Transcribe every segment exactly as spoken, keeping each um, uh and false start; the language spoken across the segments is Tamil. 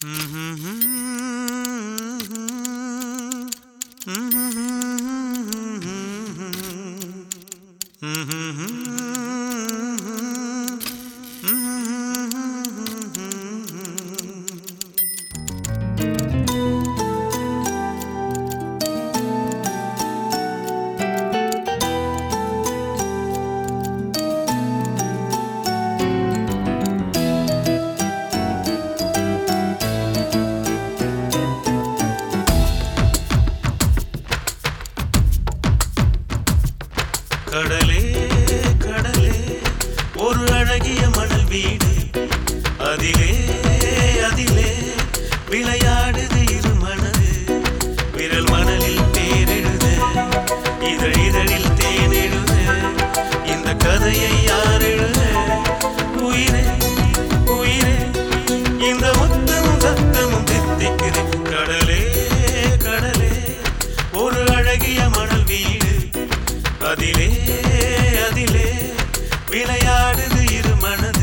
கடலே கடலே ஒரு அழகிய மணல் வீடு அதிலே அதிலே விளையாடுது இரு மனது விரல் மணலில் பேரெழுத இதழ் இதழில் தேனெழுத இந்த கதையை யார் எழுத உயிரே உயிரே இந்த முத்தமும் சத்தமும் தித்திக்குது கடலே கடலே ஒரு அழகிய மணல் வீடு அதிலே அதிலே விளையாடுது இரு மனது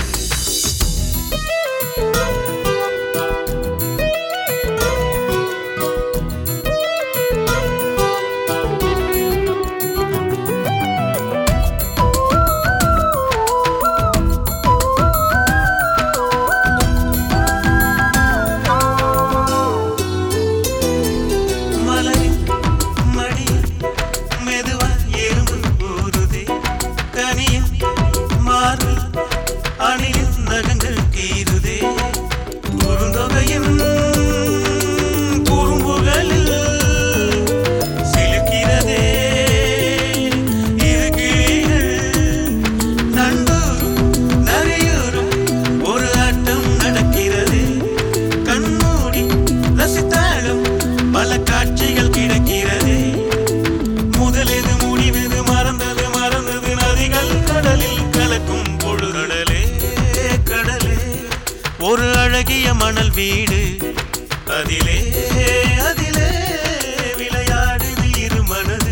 மலரின் மடி மெதுவா எறும்பு ஊறுதே கனியின் மார்பு அணியின் நகங்கள் கீறுதே குறுந்தொகையின் குறும்புகளில் சிலுக்கிறதே இரு கிளிகள் நண்டூரும் நரியூரும் ஒரு ஆட்டம் நடக்கிறது கண்மூடி ரசித்தாலும் பல காட்சிகள் கிடக்கிறது முதலெது முடிவெது மறந்தது மறந்தது நதிகள் கடலில் கலக்கும் பொழுதடலே கடலே ஒரு அழகிய மணல் வீடு அதிலே அதிலே விளையாடுது இரு மனது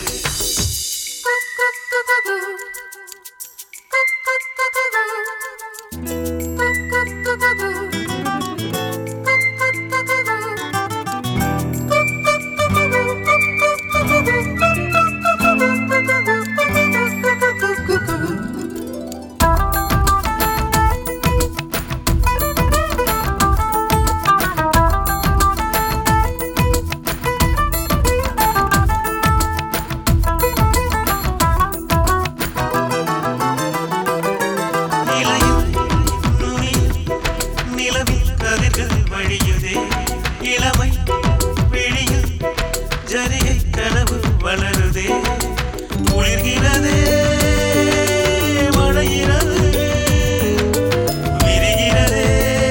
நிலவில் கதிர்கள் வழியுதே இளமை விழியில் ஜரிகை கனவு வளருதே குளிர்கிறதே மழையிறது விரிகிறதே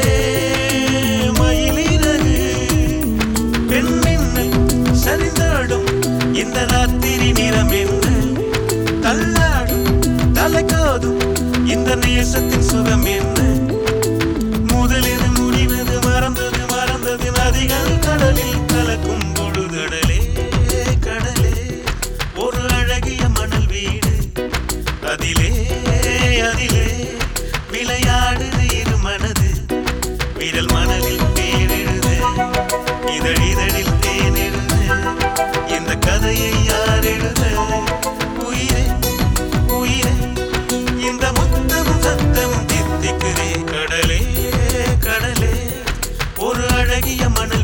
மயிலிறகு பெண்ணின்னை சரிந்தாடும் இந்த ராத்திரி நிறம் என்ன தள்ளாடும் தலைக்காதும் இந்த நேசத்தின் சுகம் என்ன முதலில் முடிவது மறந்தது மறந்தது நதிகள் கடலில் கலக்கும் பொழுதடலே கடலே ஒரு அழகிய மணல் வீடு அதிலே அதிலே விளையாடுது இரு மனது விரல் மணலில் பேரெழுத இதழ் இதழில் தேனெழுத இந்த கதையை யார் எழுத உயிரே உயிரே இந்த முத்தமும் சத்தமும் தித்திக்குதே கடலே கடலே ஒரு அழகிய மன